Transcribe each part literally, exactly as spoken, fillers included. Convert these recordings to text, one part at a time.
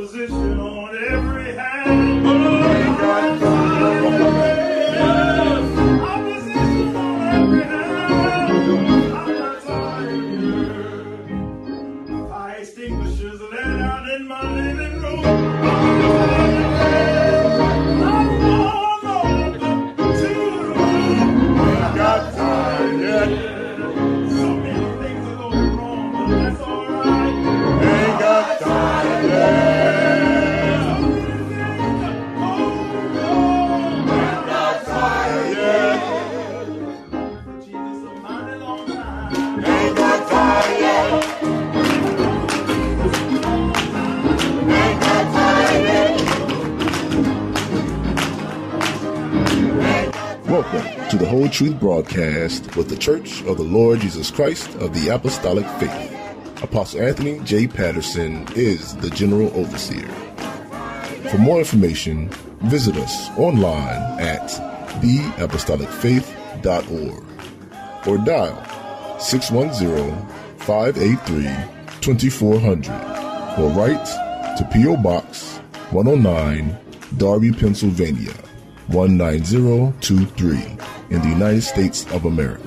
Opposition on every hand. Ain't got time. Opposition on every hand. I'm not tired. Fire extinguishers let out in my living room. I'm on to the room. Ain't got time yet. So many things are going wrong, but that's alright. Ain't got time yet. Welcome to the Whole Truth Broadcast with the Church of the Lord Jesus Christ of the Apostolic Faith. Apostle Anthony J. Patterson is the General Overseer. For more information, visit us online at the apostolic faith dot org or dial six one zero, five eight three, two four zero zero or write to P O. Box one oh nine, Darby, Pennsylvania one nine zero two three in the United States of America.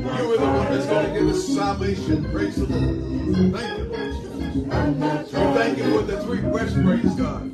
Praise the Lord. Thank you, Lord Jesus. We thank thank you for the three breaths, praise God.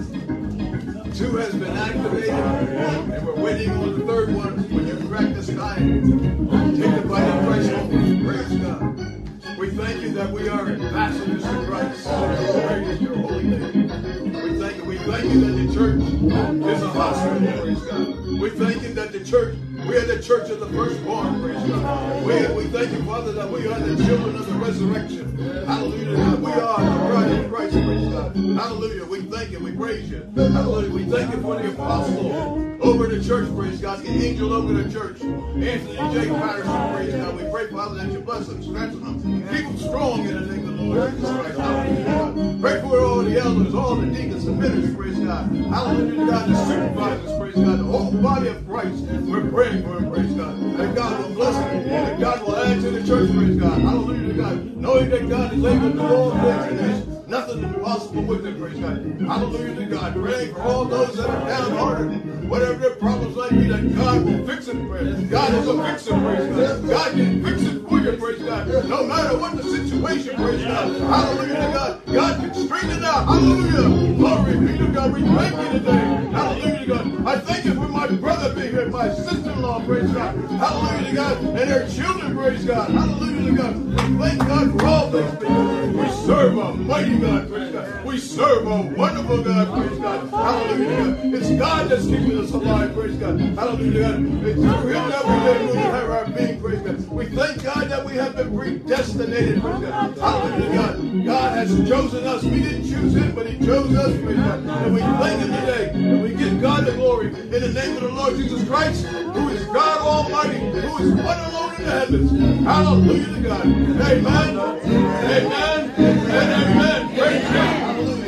Two has been activated, and we're waiting on the third one when you crack the sky. Take the body of Christ home. Praise God. We thank you that we are ambassadors to Christ. Praise your holy name. We thank you. We thank you that the church is a hospital. Praise God. We thank you that the church, we are the church of the firstborn. Praise God. We, we thank you, Father, that we are the children of the resurrection. Hallelujah. God. We are the bride of Christ. Praise God. Hallelujah. We thank you. We praise you. Hallelujah. We thank you for the apostle over the church. Praise God. The angel over the church. Anthony J. Patterson. Praise God. We pray, Father, that you bless them, strengthen them. Keep them strong in the name of the Lord Jesus Christ. Hallelujah. God. Pray for all the elders, all the deacons, the ministers. Praise God. Hallelujah. God. The supervisors. Praise God. The whole body of Christ. We're praying for him. Praise God. And God will bless him. And that God will add to the church. Praise God. Hallelujah to God. Knowing that God is able to do all things and there's nothing impossible with it. Praise God. Hallelujah to God. Praying for all those that are downhearted. Whatever their problems might be, that God will fix it. Praise God is a fixer. Praise God. God can fix it for you. Praise God. No matter what the situation. Praise God. Hallelujah to God. God can straighten it out. Hallelujah. Glory be to God. We thank you today. Hallelujah to God. I thank you for my brother being here, my sister-in-law. Praise God. Hallelujah to God. And their children. Praise God. Hallelujah to God. We thank God for all things. We serve a mighty God. Praise God. We serve a wonderful God. Praise God. Hallelujah to God. It's God that's keeping us alive. Praise God. Hallelujah to God. It's through Him that we live, we have our being. Praise God. We thank God that we have been predestinated. Praise God. Hallelujah to God. God has chosen us. We didn't choose Him, but He chose us. Praise God. And we thank Him today. And we give God the glory in the name of the Lord Jesus Christ, who is God Almighty, who is one alone in the heavens. Hallelujah to God. Amen. Amen. And amen. Praise God.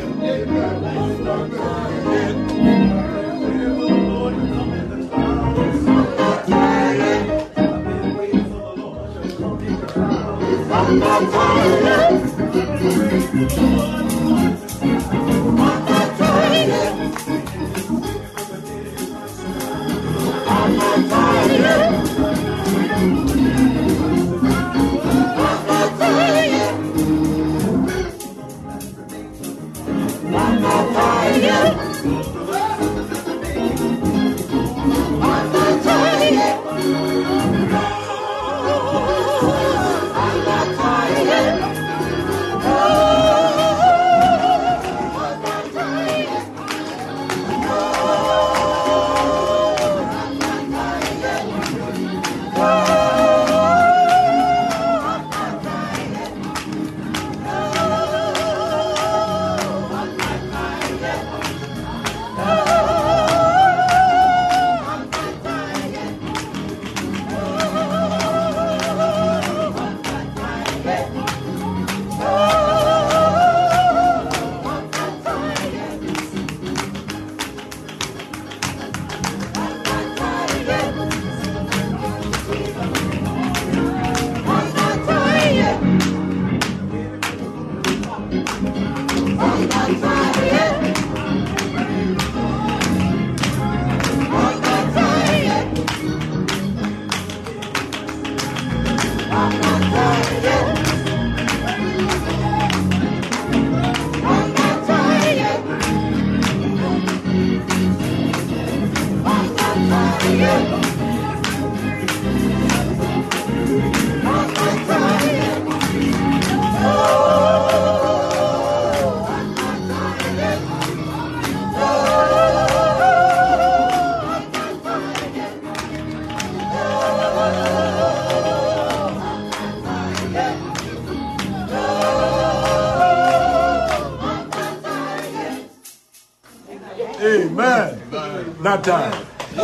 Amen. Not tired.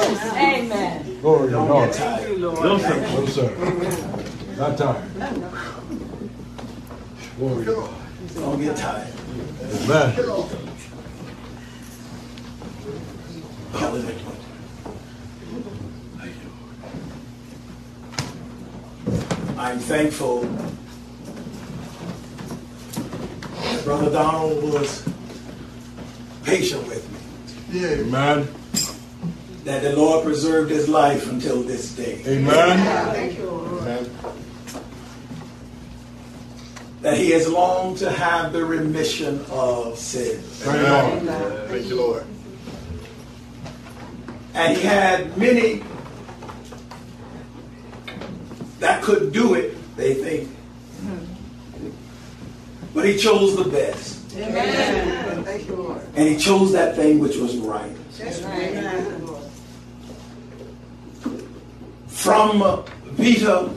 Amen. Glory to God. Thank you, Lord. No, sir. No, sir. Not tired. Glory to God. Don't get tired. Amen. Hallelujah. I'm thankful that Brother Donald was patient with me. Yeah, amen. That the Lord preserved his life until this day. Amen. Thank you, Lord. Amen. that he has longed to have the remission of sin. Amen. Thank you, Lord. And he had many that could do it, they think. But he chose the best. Amen. Thank you, Lord. And he chose that thing which was right. That's right. Amen. From uh, Vita,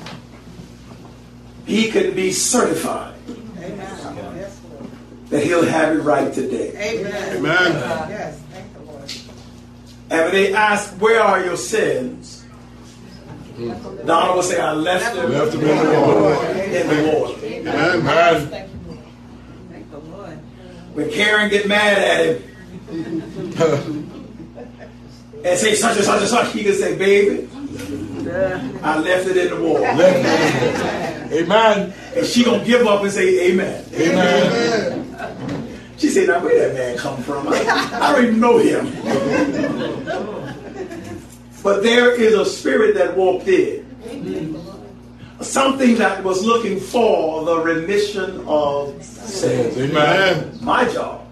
he could be certified Amen. that he'll have it right today. Amen. Amen. Yes, thank the Lord. And when they ask, where are your sins? Donald will say, I left them Left them in the water. in the water. Amen. Thank the Lord. When Karen get mad at him and say such and such and such, he can say, baby, I left it in the water. Amen. And she gonna give up and say amen. Amen. She said, now where that man come from? I, I don't even know him. But there is a spirit that walked in. Something that was looking for the remission of sins. Amen. My job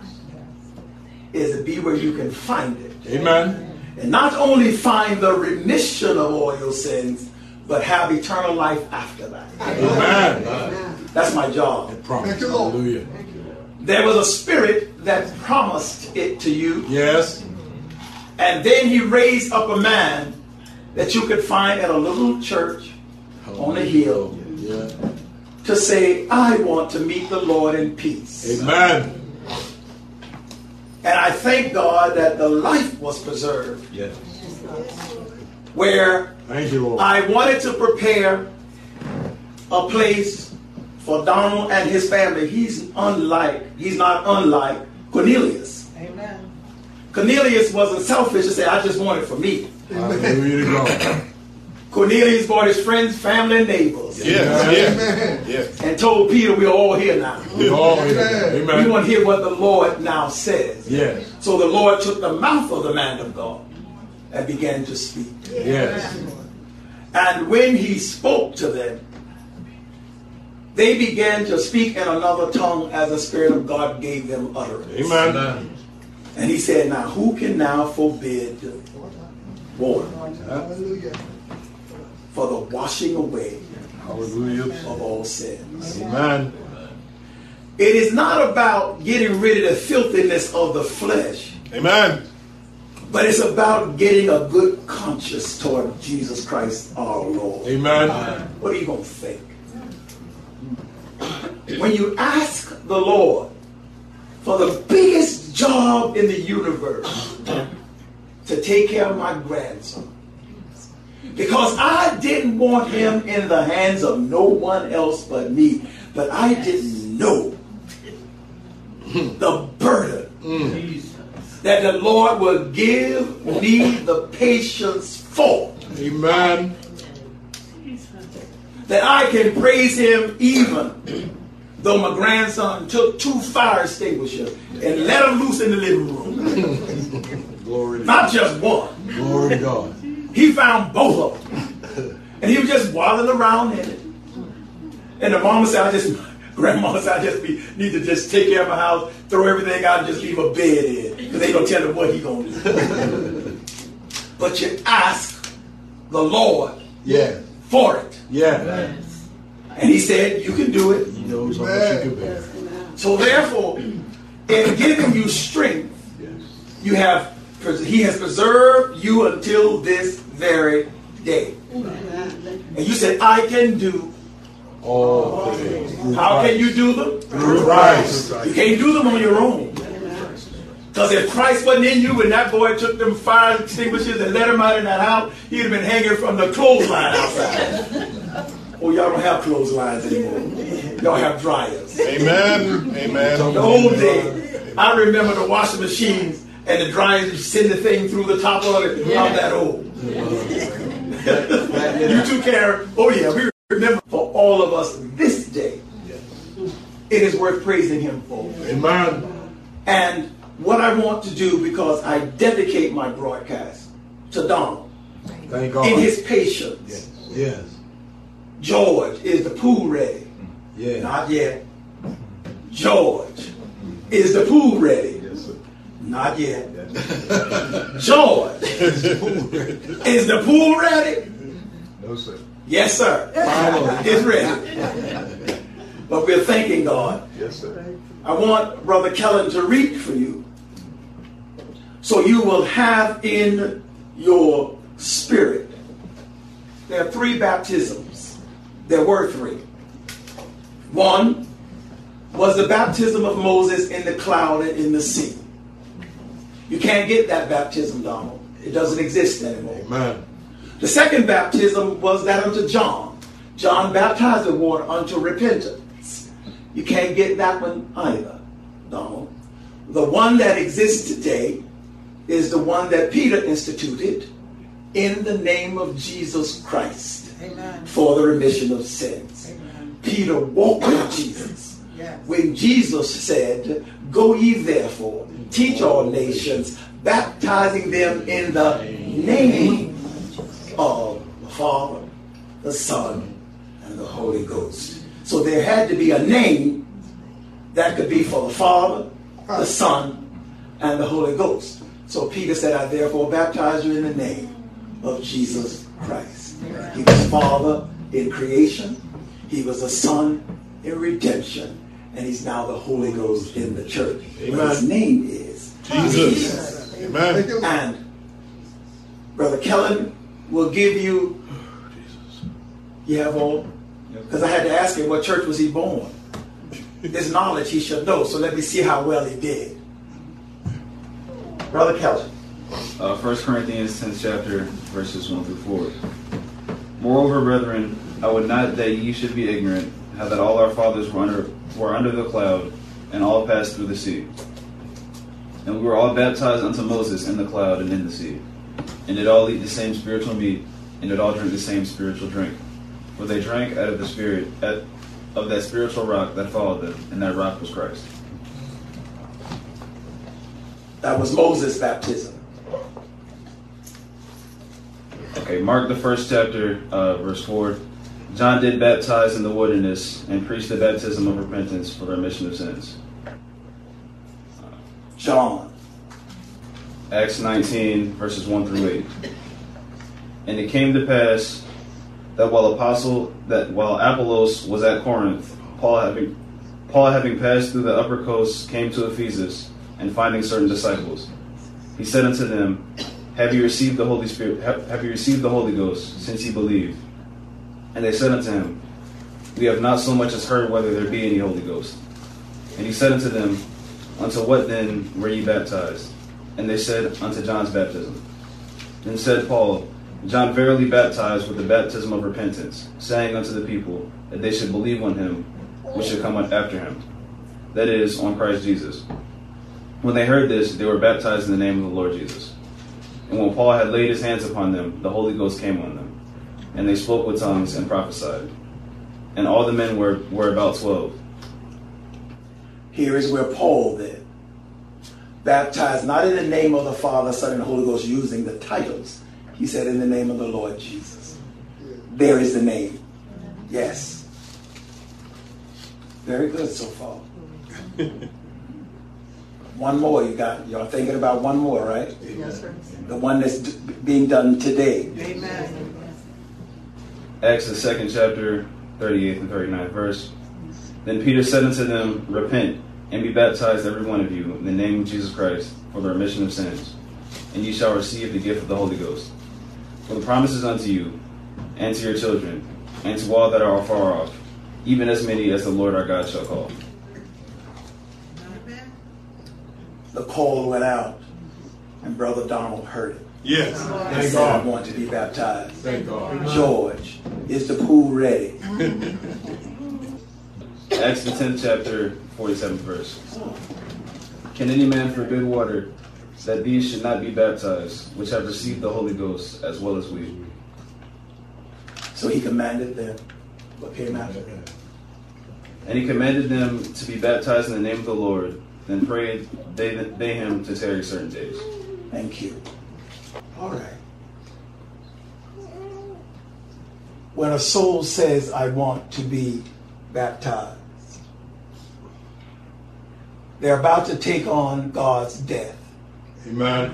is to be where you can find it. Amen. And not only find the remission of all your sins, but have eternal life after that. Amen. That's my job. Promise. Hallelujah. There was a spirit that promised it to you. Yes. And then he raised up a man that you could find at a little church on a hill Yeah. to say, I want to meet the Lord in peace. Amen. And I thank God that the life was preserved. Yes. Where Thank you, Lord. I wanted to prepare a place for Donald and his family. He's unlike, he's not unlike Cornelius. Amen. Cornelius wasn't selfish to say, I just want it for me. Hallelujah to God. Cornelius brought his friends, family, and neighbors. Yes. Yes. Yes. And told Peter, we're all here now. We all here. We Amen. want to hear what the Lord now says. Yes. So the Lord took the mouth of the man of God and began to speak. Yes. And when he spoke to them, they began to speak in another tongue as the Spirit of God gave them utterance. Amen. And he said, now who can now forbid water Hallelujah. for the washing away Hallelujah. of all sins? Amen. It is not about getting rid of the filthiness of the flesh, Amen. but it's about getting a good conscience toward Jesus Christ our Lord. Amen. What are you going to think? When you ask the Lord for the biggest job in the universe to take care of my grandson, because I didn't want him in the hands of no one else but me, but I didn't know the burden that the Lord will give me the patience for, Amen. that I can praise him even though my grandson took two fire extinguishers and let them loose in the living room. Glory to God. Not just one. Glory to God. He found both of them. And he was just waddling around in it. And the mama said, I just, grandmama said, I just be, need to just take care of my house, throw everything out and just leave a bed in. Because they don't tell him what he going to do. But you ask the Lord Yeah. for it. Yeah. And he said, you can do it. He knows how much you can bear. So therefore, in giving you strength, you have he has preserved you until this very day. And you said, I can do. All things. How can you do them? Through Christ. You can't do them on your own. Because if Christ wasn't in you when that boy took them fire extinguishers and let him out in that house, he'd have been hanging from the clothesline outside. Oh, y'all don't have clotheslines anymore. Y'all have dryers. Amen. Amen. The old days, I remember the washing machines and the dryers, you send the thing through the top of it. I'm that old. You too, Karen. Oh, yeah, we remember for all of us this day. It is worth praising him for. Amen. And what I want to do, because I dedicate my broadcast to Donald Thank God. in his patience. Yes. George is the pool ready. Yeah. Not yet. George, is the pool ready? Yes, sir. Not yet. George, is the pool ready? No, sir. Yes, sir. It's ready. But we're thanking God. Yes, sir. I want Brother Kellen to read for you, so you will have in your spirit. There are three baptisms. There were three. One was the baptism of Moses in the cloud and in the sea. You can't get that baptism, Donald. It doesn't exist anymore. Amen. The second baptism was that unto John. John baptized with water unto repentance. You can't get that one either, Donald. The one that exists today is the one that Peter instituted in the name of Jesus Christ. Amen. For the remission of sins. Amen. Peter walked with Jesus. Yes. When Jesus said, "Go ye therefore, teach all nations, baptizing them in the name of the Father, the Son, and the Holy Ghost." So there had to be a name that could be for the Father, the Son, and the Holy Ghost. So Peter said, "I therefore baptize you in the name of Jesus Christ." He was Father in creation. He was a Son in redemption. And he's now the Holy Ghost in the church. Amen. But his name is Jesus. Amen. And Brother Kellen will give you, you have all, because I had to ask him what church was he born. This knowledge he should know, so let me see how well he did. Brother Kellen. Uh, First Corinthians tenth chapter, verses one through four. Moreover, brethren, I would not that ye should be ignorant, how that all our fathers were under were under the cloud, and all passed through the sea. And we were all baptized unto Moses in the cloud and in the sea. And did all eat the same spiritual meat, and did all drink the same spiritual drink. For they drank out of the spirit at, of that spiritual rock that followed them, and that rock was Christ. That was Moses' baptism. Okay, Mark the first chapter, uh, verse four. John did baptize in the wilderness and preached the baptism of repentance for the remission of sins. John. Acts nineteen, verses one through eight. And it came to pass that while apostle that while Apollos was at Corinth, Paul having Paul having passed through the upper coast came to Ephesus, and finding certain disciples, he said unto them, Have you received the Holy Spirit? Have, have you received the Holy Ghost since ye believed? And they said unto him, We have not so much as heard whether there be any Holy Ghost. And he said unto them, Unto what then were ye baptized? And they said, Unto John's baptism. Then said Paul, John verily baptized with the baptism of repentance, saying unto the people that they should believe on him which should come after him, that is, on Christ Jesus. When they heard this, they were baptized in the name of the Lord Jesus. And when Paul had laid his hands upon them, the Holy Ghost came on them. And they spoke with tongues and prophesied. And all the men were, were about twelve. Here is where Paul then baptized not in the name of the Father, Son, and the Holy Ghost using the titles. He said in the name of the Lord Jesus. There is the name. Yes. Very good so far. One more you got. Y'all thinking about one more, right? Yes, sir. The one that's d- being done today. Amen. Acts the second chapter, thirty-eighth and thirty-ninth verse. Then Peter said unto them, Repent, and be baptized every one of you in the name of Jesus Christ for the remission of sins, and ye shall receive the gift of the Holy Ghost. For the promise is unto you, and to your children, and to all that are afar off, even as many as the Lord our God shall call. The call went out, and Brother Donald heard it. Yes. He Thank said, I God. want to be baptized. Thank God. George, is the pool ready? Acts the tenth chapter, forty-seventh verse. Can any man forbid water, that these should not be baptized, which have received the Holy Ghost as well as we? So he commanded them. What came after that? And he commanded them to be baptized in the name of the Lord, then prayed they, they him to tarry certain days. Thank you. All right. When a soul says, I want to be baptized. They're about to take on God's death. Amen.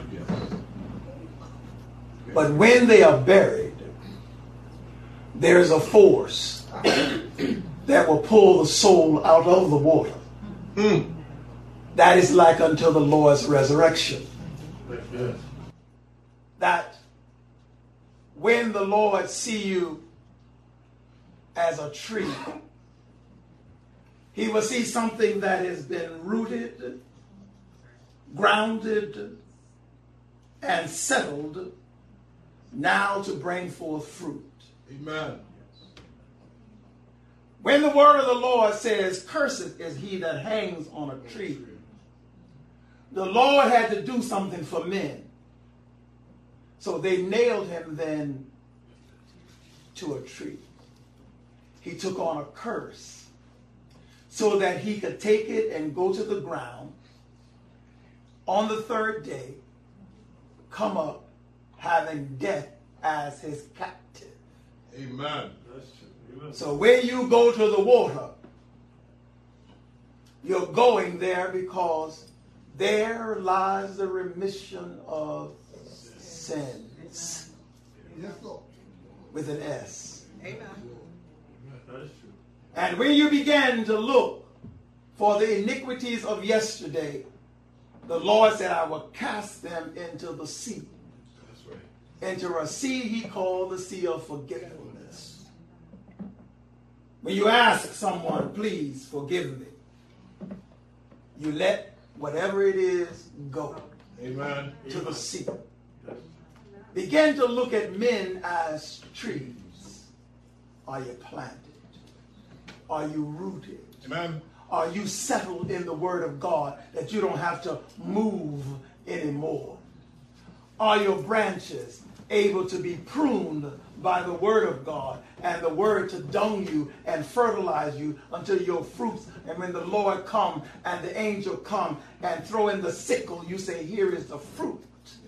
But when they are buried, there's a force that will pull the soul out of the water. Mm. That is like unto the Lord's resurrection. Yes. That when the Lord see you as a tree, he will see something that has been rooted, grounded, and settled now to bring forth fruit. Amen. When the word of the Lord says, cursed is he that hangs on a tree, the Lord had to do something for men. So they nailed him then to a tree. He took on a curse so that he could take it and go to the ground on the third day, come up having death as his captive. Amen. So when you go to the water, you're going there because there lies the remission of sins. With an S. Amen. And when you begin to look for the iniquities of yesterday, the Lord said, I will cast them into the sea. That's right. Into a sea he called the sea of forgetfulness. When you ask someone, please forgive me, you let whatever it is go Amen. to the sea. Begin to look at men as trees. Are you planted? Are you rooted? Amen. Are you settled in the Word of God that you don't have to move anymore? Are your branches able to be pruned by the Word of God and the Word to dung you and fertilize you until your fruits? And when the Lord come and the angel come and throw in the sickle, you say, here is the fruit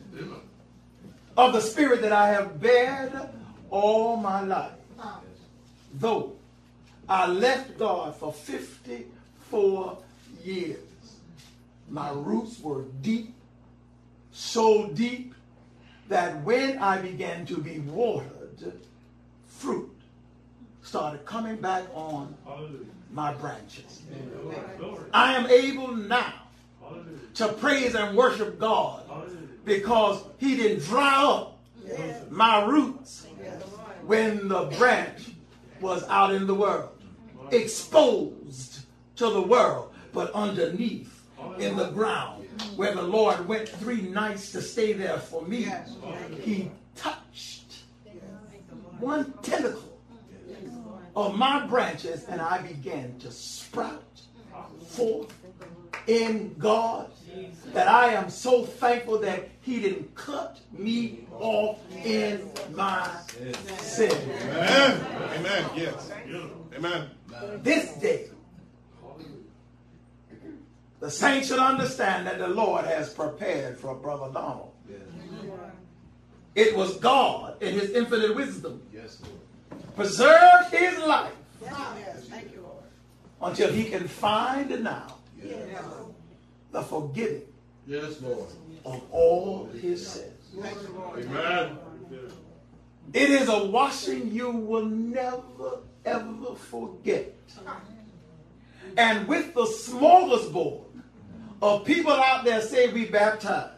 of the Spirit that I have bared all my life. Though I left God for fifty-four years, my roots were deep, so deep that when I began to be watered, fruit started coming back on my branches. I am able now to praise and worship God because he didn't dry up my roots when the branch was out in the world, exposed to the world, but underneath in the ground where the Lord went three nights to stay there for me. He touched one tentacle of my branches and I began to sprout forth in God, that I am so thankful that he didn't cut me off in my sin. Amen. Amen. Yes. Amen. This day, the saints should understand that the Lord has prepared for Brother Donald. It was God in his infinite wisdom Yes, Lord. preserved his life Yes, thank you, Lord. until he can find now Yes. the forgiving Yes, Lord. of all his sins. Thank you, Lord. Amen. It is a washing you will never, ever forget. And with the smorgasbord of people out there say we baptized,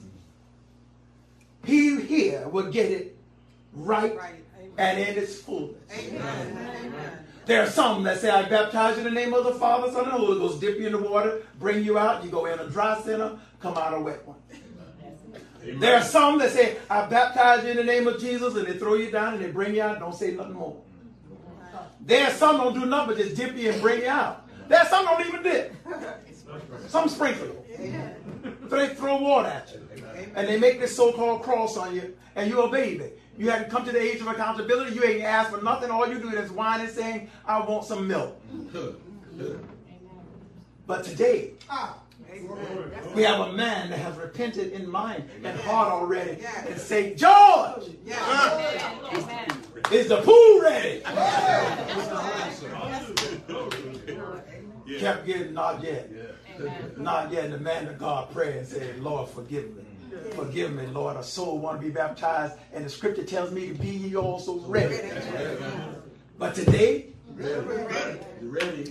he here will get it right, Right. Amen. and in its fullness. Amen. Amen. There are some that say, I baptize you in the name of the Father, Son, and the Holy Ghost, dip you in the water, bring you out, you go in a dry center, come out a wet one. Amen. There are some that say, I baptize you in the name of Jesus, and they throw you down and they bring you out, don't say nothing more. There are some don't do nothing but just dip you and bring you out. There are some don't even dip. Some sprinkle you. So they throw water at you. And they make this so-called cross on you, and you're a baby. You hadn't come to the age of accountability. You ain't asked for nothing. All you do is whine and saying, I want some milk. But today, we have a man that has repented in mind and heart already and say, George, is the pool ready? Yeah. Kept getting not yet. Yeah. Not yet. And the man of God prayed and said, Lord, forgive me. Forgive me, Lord. A soul want to be baptized. And the scripture tells me to be ye also ready. But today, Ready. You ready?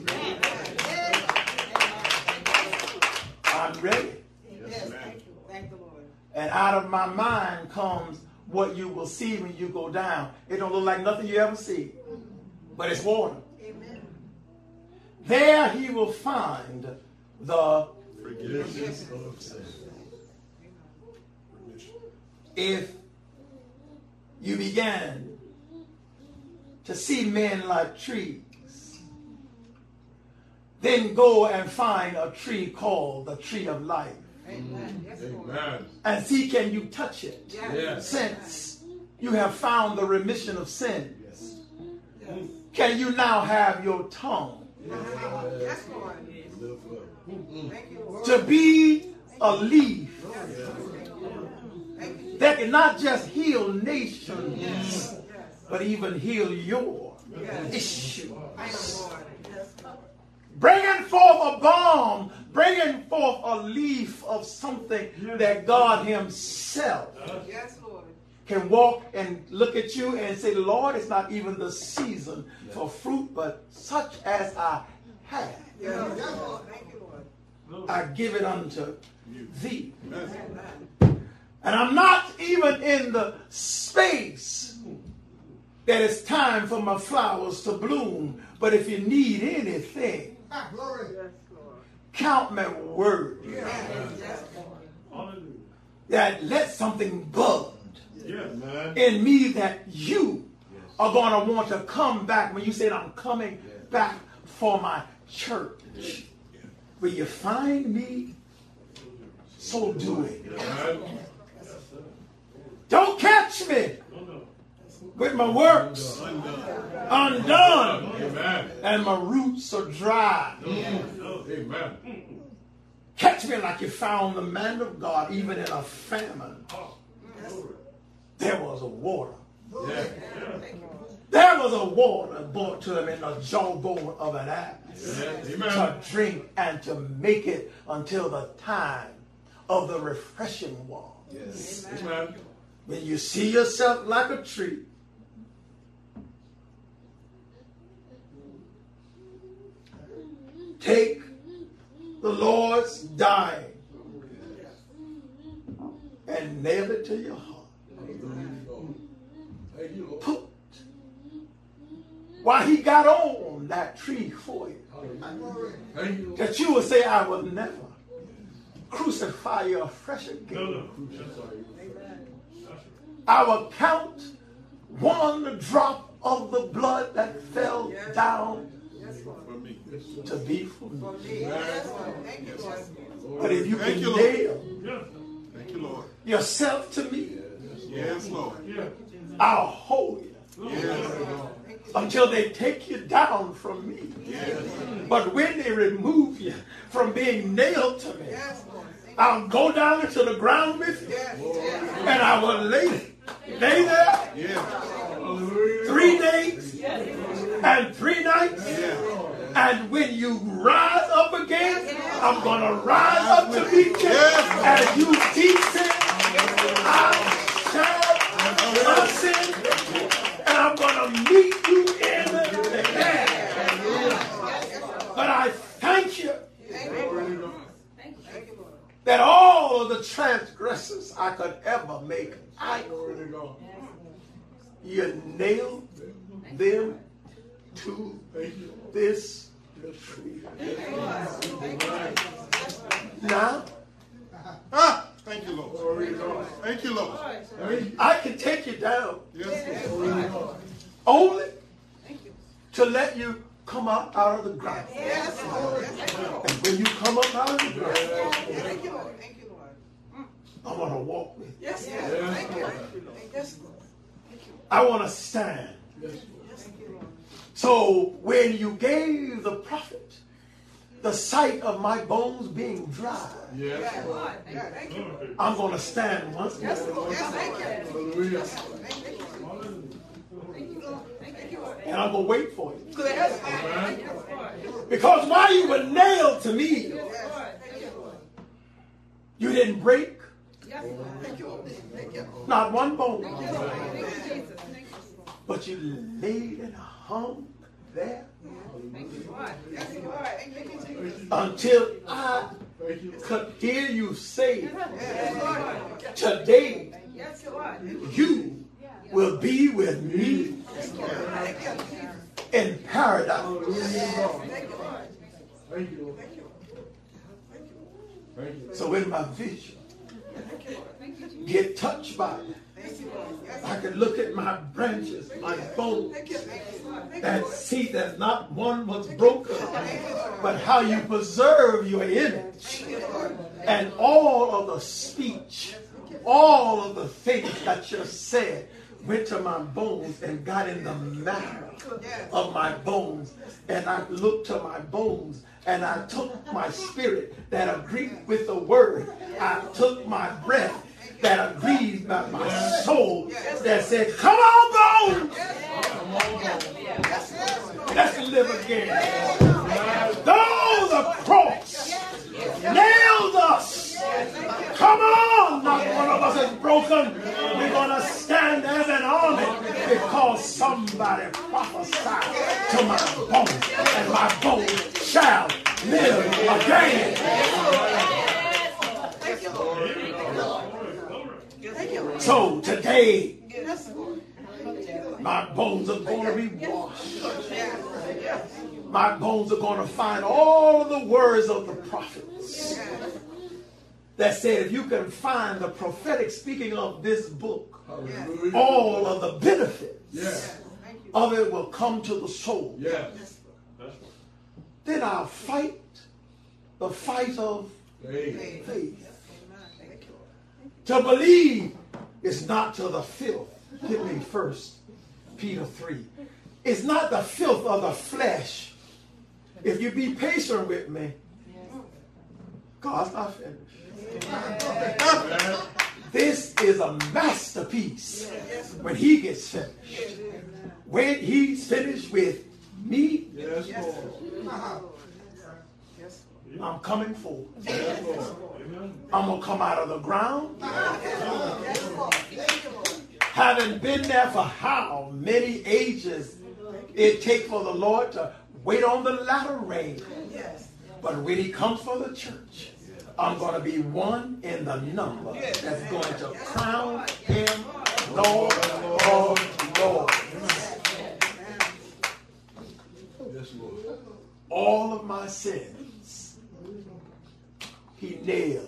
I'm ready. Yes, thank you. Thank the Lord. And out of my mind comes what you will see when you go down. It don't look like nothing you ever see, but it's water. Amen. There he will find the, Forgiveness of sin. if you began to see men like trees, then go and find a tree called the tree of life. Amen. Yes, Lord. Amen. And see, can you touch it? Yes. Since you have found the remission of sin, Yes. Yes. can you now have your tongue Yes, Lord. Live forever. Thank you, Lord. to be a leaf Thank you. that can not just heal nations, Yes. but even heal your Yes. issue. Thank you, Lord. Yes. Bringing forth a balm, bringing forth a leaf of something that God himself Yes, Lord. can walk and look at you and say, Lord, it's not even the season for fruit, but such as I have, Yes, Lord. Thank you, Lord. I give it unto thee. Amen. And I'm not even in the space that it's time for my flowers to bloom. But if you need anything, Yes, Lord. count me word Yes, yes, Lord. that let something bud Amen. in me that you are going to want to come back when you said, I'm coming back for my church. Will you find me? So do it. Amen. Don't catch me with my works undone Amen. and my roots are dry. Amen. Catch me like you found the man of God even in a famine. There was a water. Yeah. There was a water brought to him in the jawbone of an ass Amen. to drink and to make it until the time of the refreshing one. Yes. Amen. When you see yourself like a tree, take the Lord's dying and nail it to your heart. Thank you, Lord. Put why he got on that tree for you, Thank you. that you will say, I will never crucify you afresh again. I will count one drop of the blood that fell down Yes, Lord. For me. to be for me. For me. Yes, Lord. Thank you, Lord. But if you Thank can you, Lord. nail Thank you, Lord. yourself to me, Yes, Lord. I'll hold you Yes. until they take you down from me. But when they remove you from being nailed to me, Yes, Lord. I'll go down into the ground with you Yes, yes. and I will lay, lay there Yes. three days and three nights. Yes. And when you rise up again, I'm going to rise up to meet you. And you teach it, I shall ascend. And I'm going to meet you in the air. But I thank you Thank you, Lord. Thank you, Lord. that all of the transgressors I could ever make, I could. You nailed them to this tree. Now, Ah, thank you, Lord. Thank you, Lord. I can take you down Yes, Lord. only to let you come up out of the ground. Yes, Lord. Yes, Lord. And when you come up out of the ground, Thank you, Lord. Thank you, Lord. I want to walk with you. Yes, yes. Thank you. Yes, Lord. I want to stand. Thank you, Lord. So when you gave the prophet the sight of my bones being dry, Yes, Yes, Lord. Yeah, thank you, Lord. I'm going to stand once Yes, more. Lord. Yes, thank you. Hallelujah. Thank you, Lord. Thank you, Lord. Thank you, And I'm going to wait for you. Yes. Because while you were nailed to me, you didn't break not one bone. But you laid and hung there until I could hear you say, today you will be with me in paradise. So in my vision, get touched by it. I can look at my branches, my bones, and see that not one was broken, but how you preserve your image. And all of the speech, all of the things that you said went to my bones and got in the marrow of my bones. And I looked to my bones and I took my spirit that agreed with the word. I took my breath that agreed with my soul that said, come on, bones! Let's live again. Those across nailed us. Come on! Not one of us is broken. We're going to stand as an army because somebody prophesied to my bones, and my bones shall live again. So today, my bones are going to be washed. My bones are going to find all of the words of the prophets that said if you can find the prophetic speaking of this book, all of the benefits of it will come to the soul. Then I'll fight the fight of faith. To believe is not to the filth. Give me first Peter three. It's not the filth of the flesh. If you be patient with me, God's not finished. This is a masterpiece when he gets finished. When he's finished with me, I'm coming forward. I'm going to come out of the ground. Having been there for how many ages it takes for the Lord to wait on the latter rain. But when he comes for the church, I'm going to be one in the number that's going to crown him Lord of Lords. All of my sins he nailed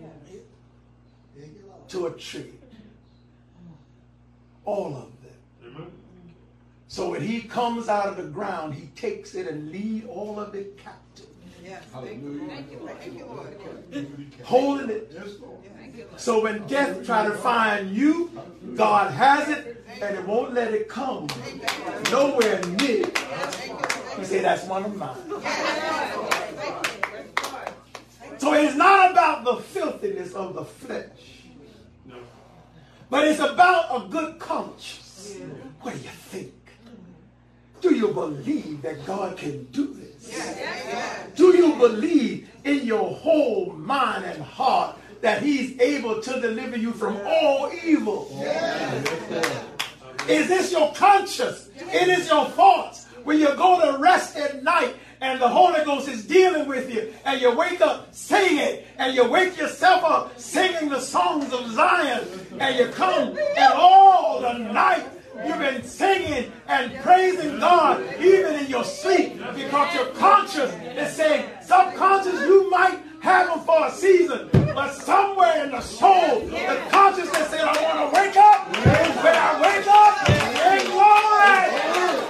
to a tree. All of them. So when he comes out of the ground, he takes it and leads all of it captive. Holding it. So when death try to find you, God has it and it won't let it come nowhere near. He said, that's one of mine. So it's not about the filthiness of the flesh, but it's about a good conscience. What do you think? Do you believe that God can do this? Do you believe in your whole mind and heart that he's able to deliver you from all evil? Is this your conscience? It is your thoughts. When you go to rest at night and the Holy Ghost is dealing with you and you wake up singing and you wake yourself up singing the songs of Zion and you come and all the night you've been singing and praising God even in your sleep because your conscience is saying subconscious you might have them for a season, but somewhere in the soul the consciousness said I want to wake up. When I wake up, in glory.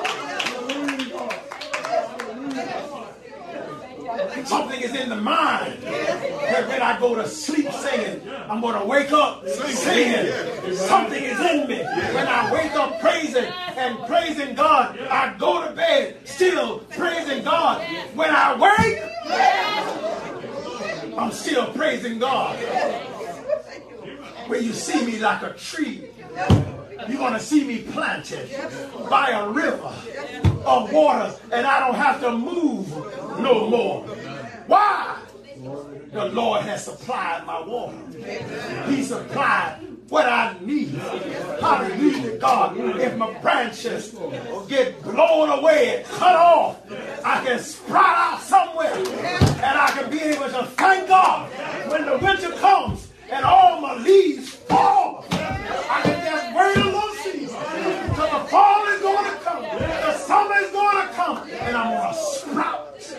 Something is in the mind that when I go to sleep singing, I'm going to wake up singing. Something is in me. When I wake up praising and praising God, I go to bed still praising God. When I wake, I'm still praising God. When you see me like a tree You're going to see me planted by a river of waters, and I don't have to move no more. Why? The Lord has supplied my water. He supplied what I need. Hallelujah to God. If my branches get blown away and cut off, I can sprout out somewhere, and I can be able to thank God when the winter comes and all my leaves fall. I can just wait a little season till the fall is going to come, the summer is going to come, and I'm going to sprout.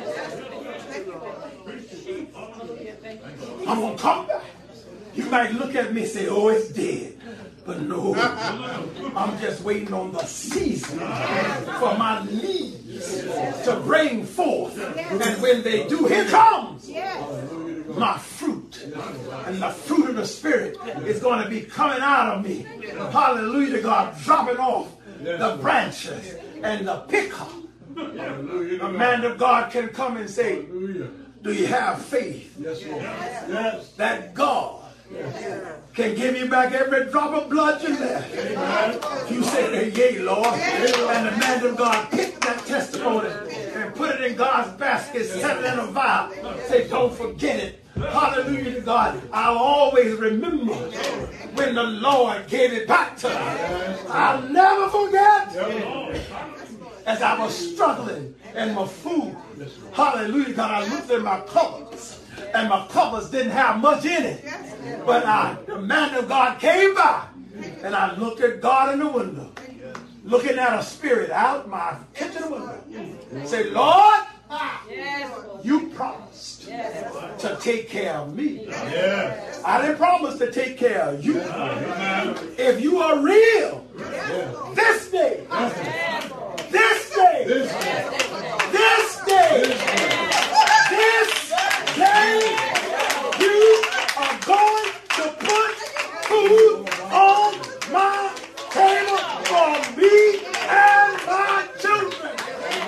I'm going to come back. You might look at me and say, oh, it's dead. But no, I'm just waiting on the season for my leaves to bring forth. And when they do, here comes my fruit. And the fruit of the Spirit is going to be coming out of me. Hallelujah to God, dropping off the branches and the pickup. A man of God can come and say, do you have faith that God can give you back every drop of blood you left? You say, yea, Lord. And the man of God picked that testimony and put it in God's basket, set it in a vial. Say, don't forget it. Hallelujah to God. I'll always remember when the Lord gave it back to me. I'll never forget. As I was struggling in my food, hallelujah, God, I looked at my cupboards, and my cupboards didn't have much in it. But I, the man of God came by, and I looked at God in the window, looking at a spirit out my kitchen window. Say, Lord, you promised to take care of me. I didn't promise to take care of you. If you are real, this day, this day, this day, this day, you are going to put food on my table for me and my children.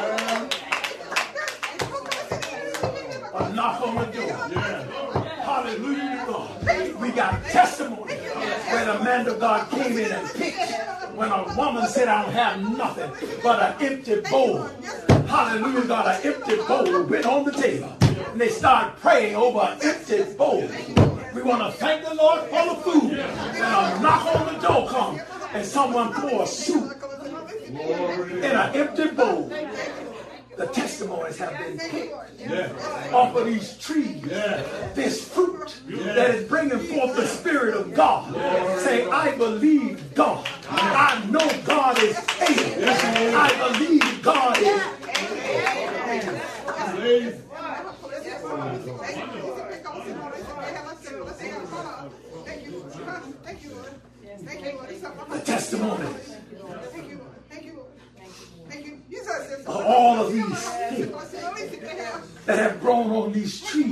A knock on the door. Hallelujah to God. We got a testimony where the man of God came in and picked when a woman said, I don't have nothing but an empty bowl. Hallelujah, God, an empty bowl went on the table. And they started praying over an empty bowl. We want to thank the Lord for the food. And a knock on the door comes, and someone pours soup in an empty bowl. The testimonies have been picked yeah. off of these trees. Yeah. This fruit yeah. that is bringing forth the Spirit of God. Yeah. Say, I believe God. Yeah. I know God is able. Yeah. I believe God is able. The testimony. All of these things that have grown on these trees.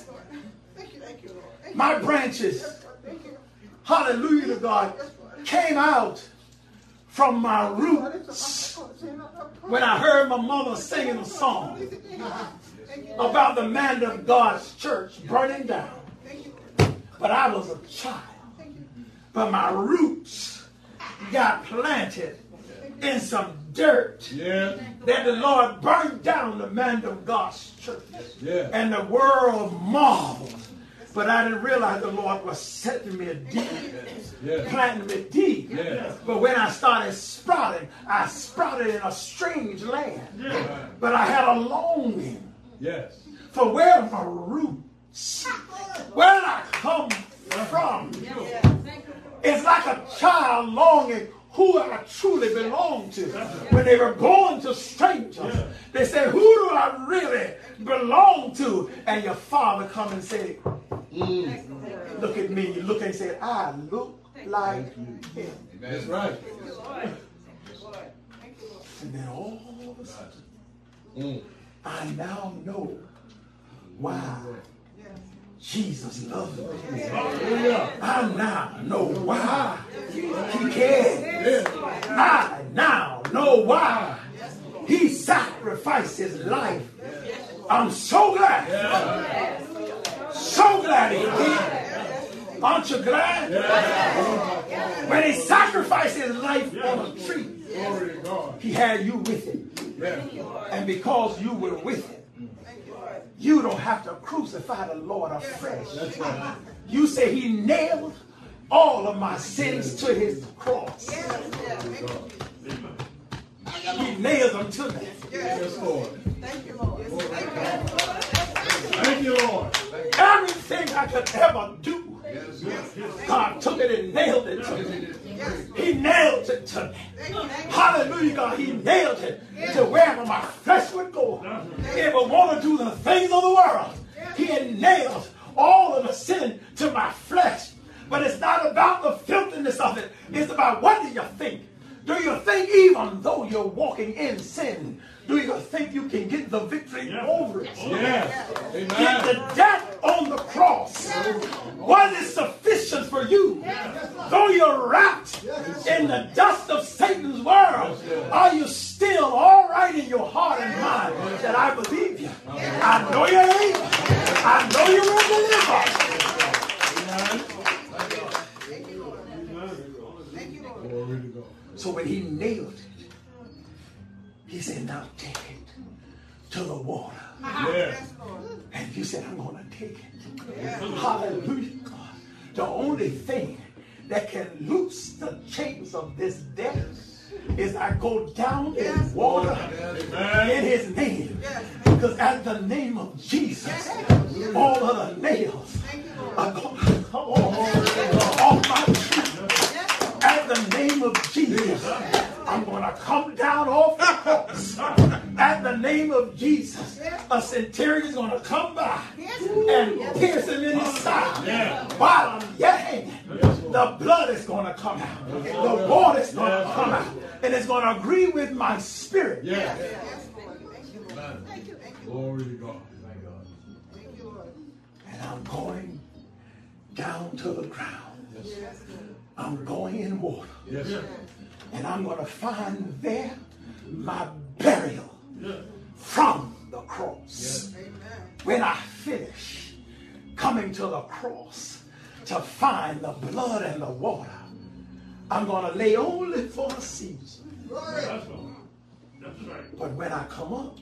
My branches, hallelujah to God, came out from my roots when I heard my mother singing a song about the man of God's church burning down. But I was a child. But my roots got planted in some dirt yeah. that the Lord burned down the man of God's church. Yeah. And the world marveled. But I didn't realize the Lord was setting me deep, yeah. planting me deep. Yeah. But when I started sprouting, I sprouted in a strange land. Yeah. But I had a longing yes. for where my roots, where did I come from? Yeah. It's like a child longing who I truly belong to. When they were born to strangers, they said, who do I really belong to? And your father come and say, mm, look at me. You look and say, I look like him. That's right. And then all of a sudden, mm. I now know why Jesus loves me. I now know why he cares. I now know why he sacrificed his life. I'm so glad. So glad he did. Aren't you glad? When he sacrificed his life on a tree, he had you with him. And because you were with him, you don't have to crucify the Lord afresh. You say he nailed all of my sins to his cross. He nailed them to me. Yes, Lord. Thank you, Lord. Thank you, Lord. Everything I could ever do, God took it and nailed it to me. He nailed it to me. Hallelujah, God. He nailed it to wherever my flesh would go. If I want to do the things of the world, he had nailed all of the sin to my flesh. But it's not about the filthiness of it. It's about what do you think? Do you think even though you're walking in sin, do you think you can get the victory over it? Yes. Get the death on the cross. What is sufficient for you? Though you're wrapped in the dust of Satan's world, are you still all right in your heart and mind that I believe you? I know you're able. I know you will deliver. So when he nailed it, he said, now take it to the water. Yes. And you said, I'm going to take it. Hallelujah, God. The only thing that can loose the chains of this death is I go down in water in his name. Because at the name of Jesus, all of the nails are going to come off my tree. At the name of Jesus, I'm going to come down off the cross. At the name of Jesus, a centurion is going to come by and pierce him in his side. While I'm yet hanging, the blood is going to come out. The water is going to come out. And it's going to agree with my spirit. Glory to God. And I'm going down to the ground. I'm going in water. Yes. And I'm going to find there my burial from the cross. When I finish coming to the cross to find the blood and the water, I'm going to lay only for a season. But when I come up,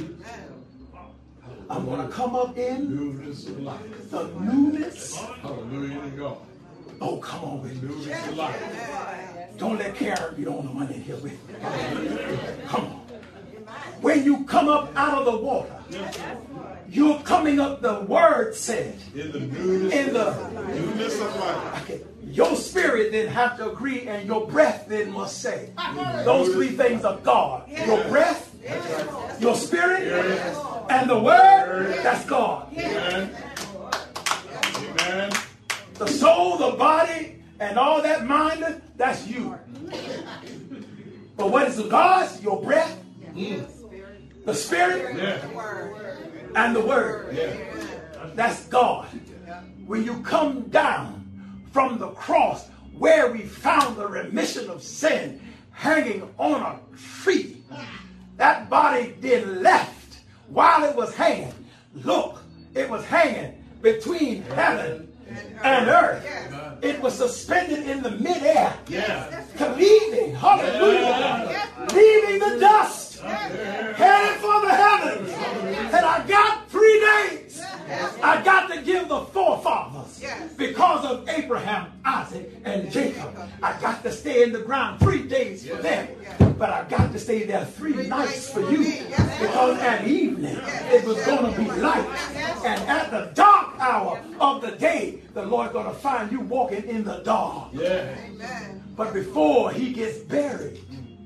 I'm going to come up in Newness of life. the newness. Hallelujah to God. Oh, come on with me. Newness of life. Don't let Karen be the only one in here with me. Come on. When you come up out of the water, you're coming up, the word said, In the newness, in the newness of life. okay, your spirit then have to agree, and your breath then must say. Those three things of God. Your breath, your spirit, and the word, that's God. Amen. Amen. The soul, the body, and all that mind, that's you. But what is the God's? Your breath, the spirit, Yeah. and the word. Yeah. That's God. When you come down from the cross where we found the remission of sin hanging on a tree, that body then left while it was hanging. Look, it was hanging between heaven and earth. It was suspended in the midair, Yeah. leaving, hallelujah, leaving the dust, headed for the heavens. And I got three days. I got to give the forefathers because of Abraham, Isaac, and Jacob. I got to stay in the ground three days for them. But I got to stay there three nights for you. Because at evening it was going to be light. And at the dark hour of the day, the Lord's going to find you walking in the dark. Yeah. But before he gets buried,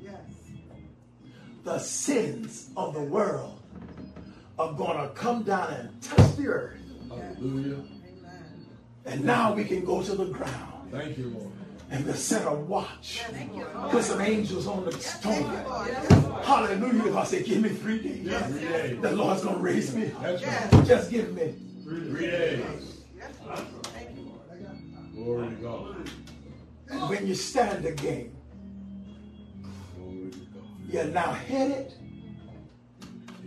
the sins of the world are going to come down and touch the earth. Hallelujah. And now we can go to the ground. Thank you, Lord. And we'll set a watch. Put some angels on the stone. Hallelujah. If I say, give me three days, Three days. the Lord's going to raise me. That's right. Just give me. Three days. Glory to God. And when you stand again, Glory to God. you're now headed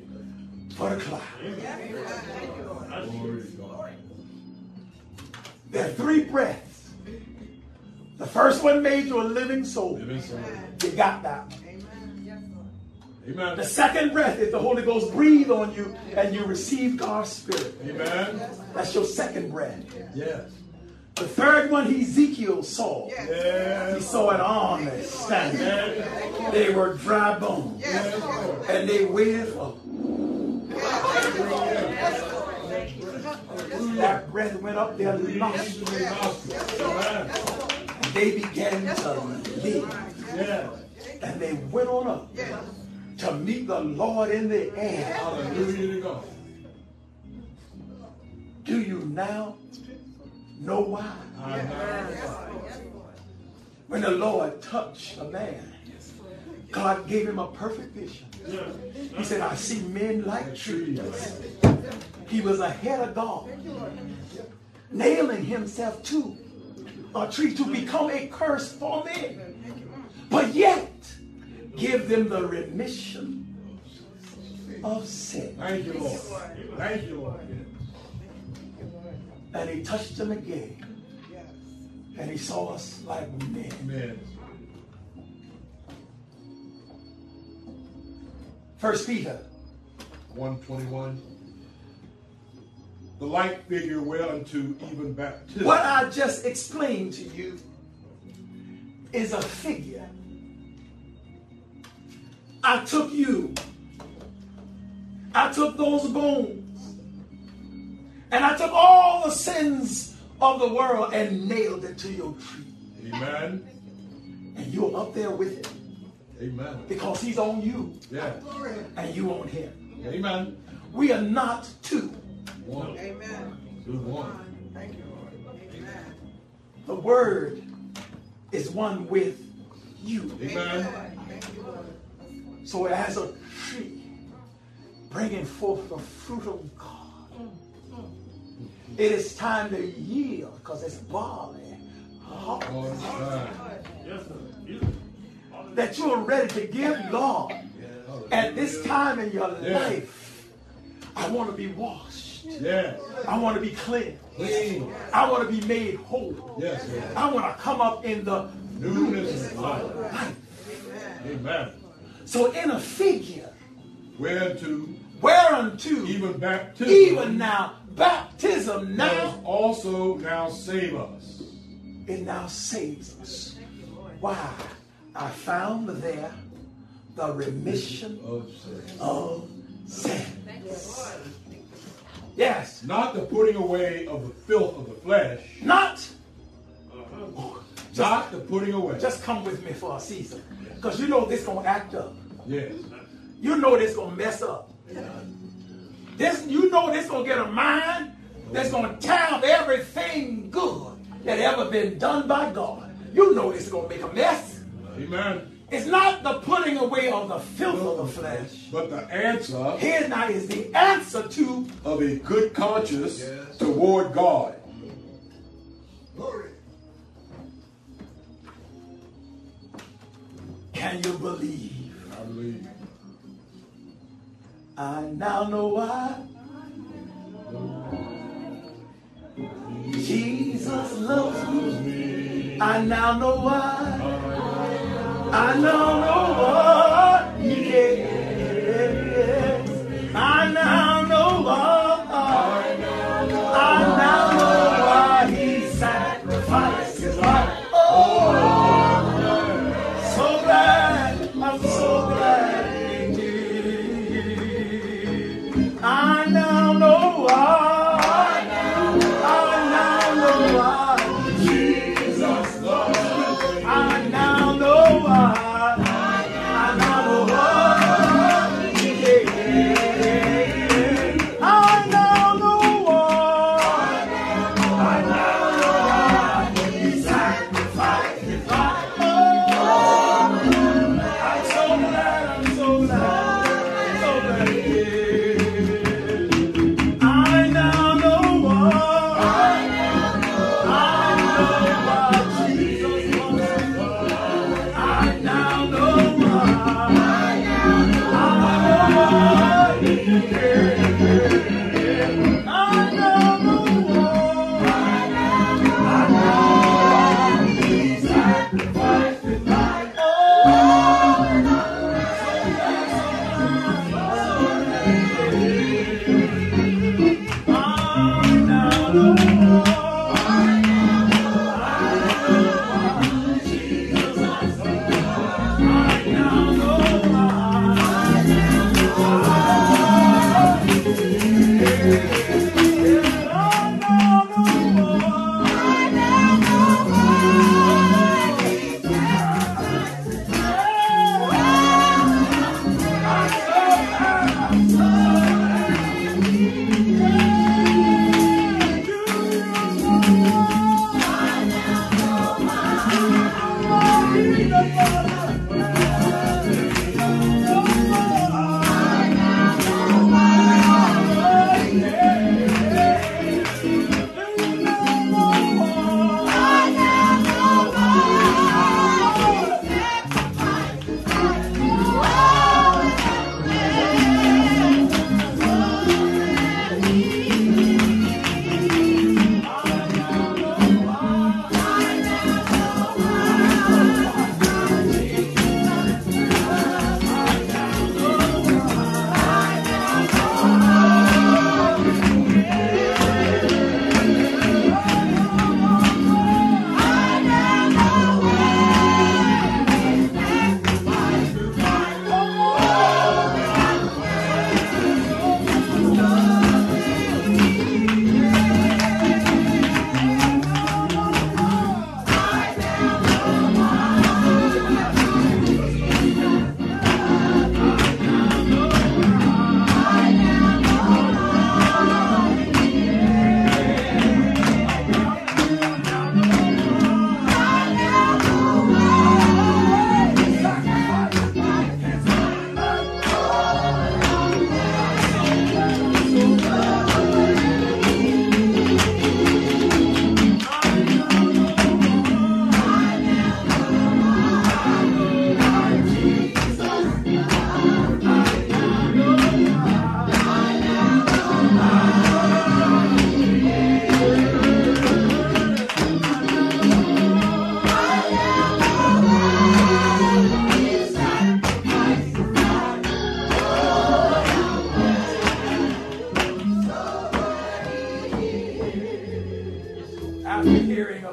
for the cloud. Glory to God. There are three breaths. The first one made you a living soul. Living soul. You got that one. Amen. The second breath is the Holy Ghost breathe on you and you receive God's Spirit. Amen. That's your second breath. Yes. The third one Ezekiel saw. Yes. He saw an army standing. They were dry bones. And they waited for. That breath went up their nostrils. And they began to live. Yes. And they went on up to meet the Lord in the air. Hallelujah to God. Do you now know why? When the Lord touched a man, God gave him a perfect vision. He said, I see men like trees. He was ahead of God, nailing himself to a tree to become a curse for men. But yet, give them the remission of sin. Thank you, Lord. Thank you, Lord. And he touched them again. And he saw us like men. Amen. First Peter. one twenty-one. The like figure whereunto even baptism. What I just explained to you is a figure. I took you. I took those bones. And I took all the sins of the world and nailed it to your tree. Amen. And you're up there with him. Amen. Because he's on you. Yeah. And you on him. Amen. We are not two. One. Amen. Two, one. Thank you, Lord. Amen. The word is one with you. Amen. Thank you, Lord. So as a tree bringing forth the fruit of God, it is time to yield because it's barley. All the time. That you are ready to give God at this time in your life. I want to be washed. Yes. I want to be cleansed. Clean. I want to be made whole. Yes. Yes. I want to come up in the Newness of life. life. Amen. So in a figure, Whereunto whereunto even baptism. even now baptism does now also now save us. it now saves us. Why? I found there the remission Of sin. of sin. Yes. Not the putting away of the filth of the flesh. Not Not the putting away. just come with me for a season. Because you know this gonna act up. Yes. You know this gonna mess up. This you know this gonna get a mind that's gonna tear up everything good that ever been done by God. You know this is gonna make a mess. Amen. It's not the putting away of the filth of the flesh. But the answer Here now is the answer to of a good conscience toward God. can you believe? I believe. I now know why Jesus loves me. I now know why. I now know what he gave. I now know why. I now know why he sacrificed his life. Oh, so glad, I'm so glad he did. I now know why. I now know why Jesus loves me. I now know why. I now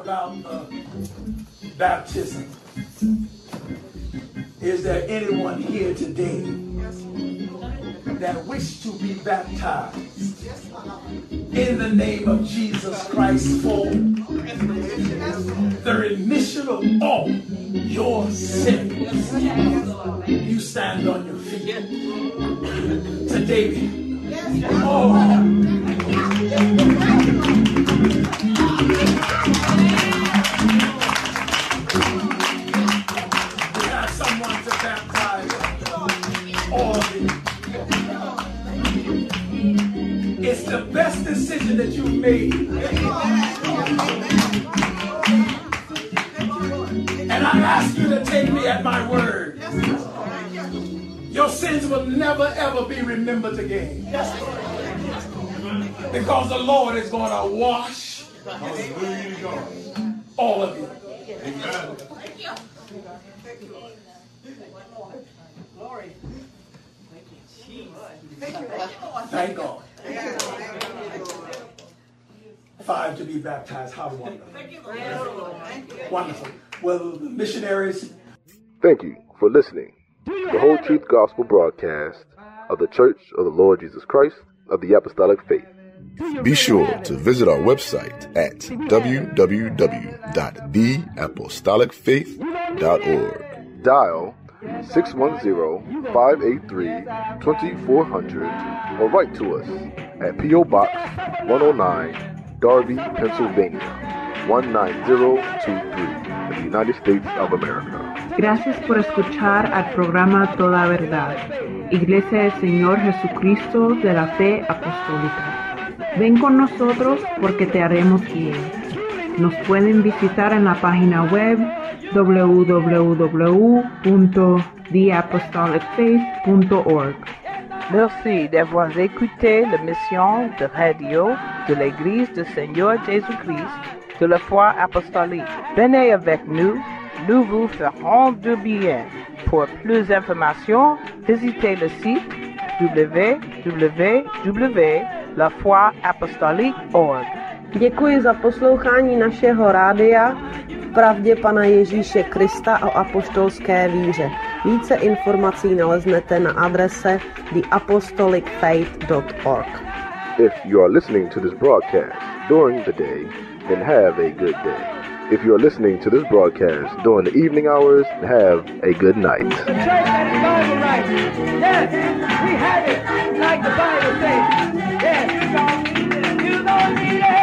about uh, baptism. Is there anyone here today that wish to be baptized in the name of Jesus Christ for the remission of all your sins? You stand on your feet today. Oh. We have someone to baptize all of you. It's the best decision that you've made. And I ask you to take me at my word. Your sins will never ever be remembered again. Because the Lord is going to wash all of you. Amen. Thank God. Five to be baptized. How wonderful. Wonderful. Well, the missionaries. Thank you for listening to the Whole Truth Gospel broadcast of the Church of the Lord Jesus Christ of the Apostolic Faith. Be sure to visit our website at w w w dot the apostolic faith dot org. Dial six one zero, five eight three, two four zero zero or write to us at P O Box one oh nine, Darby, Pennsylvania one nine zero two three, in the United States of America. Gracias por escuchar al programa Toda Verdad, Iglesia del Señor Jesucristo de la Fe Apostólica. Ven con nosotros porque te haremos bien. Nos pueden visitar en la página web w w w punto the apostolic faith punto org. Merci d'avoir écouté l'émission de radio de l'Église du Seigneur Jésus-Christ de la foi apostolique. Venez avec nous, nous vous ferons du bien. Pour plus d'informations, visitez le site w w w tečka la foi apostolique tečka org. Děkuji za poslouchání našeho rádia v pravdě Pana Ježíše Krista o apoštolské víře. Více informací naleznete na adrese the apostolic faith dot org. If you are listening to this broadcast during the day, then have a good day. If you are listening to this broadcast during the evening hours, have a good night. The church had it Bible right. Yes, we have it like the Bible says. Yes, you don't need it.